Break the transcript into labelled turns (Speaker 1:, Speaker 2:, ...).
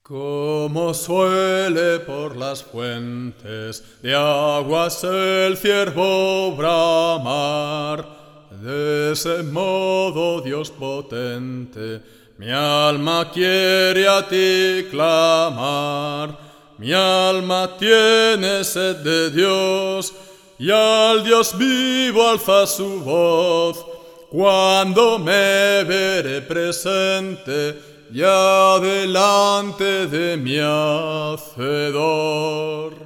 Speaker 1: Como suele por las fuentes de aguas el ciervo bramar, de ese modo, Dios potente, mi alma quiere a ti clamar. Mi alma tiene sed de Dios, y al Dios vivo alza su voz. Cuando me veré presente, ya delante de mi Hacedor.